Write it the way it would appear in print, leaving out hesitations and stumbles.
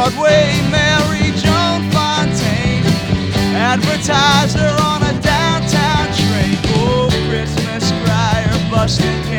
Broadway, Mary Joan Fontaine, advertiser on a downtown train. Oh, Christmas crier, busting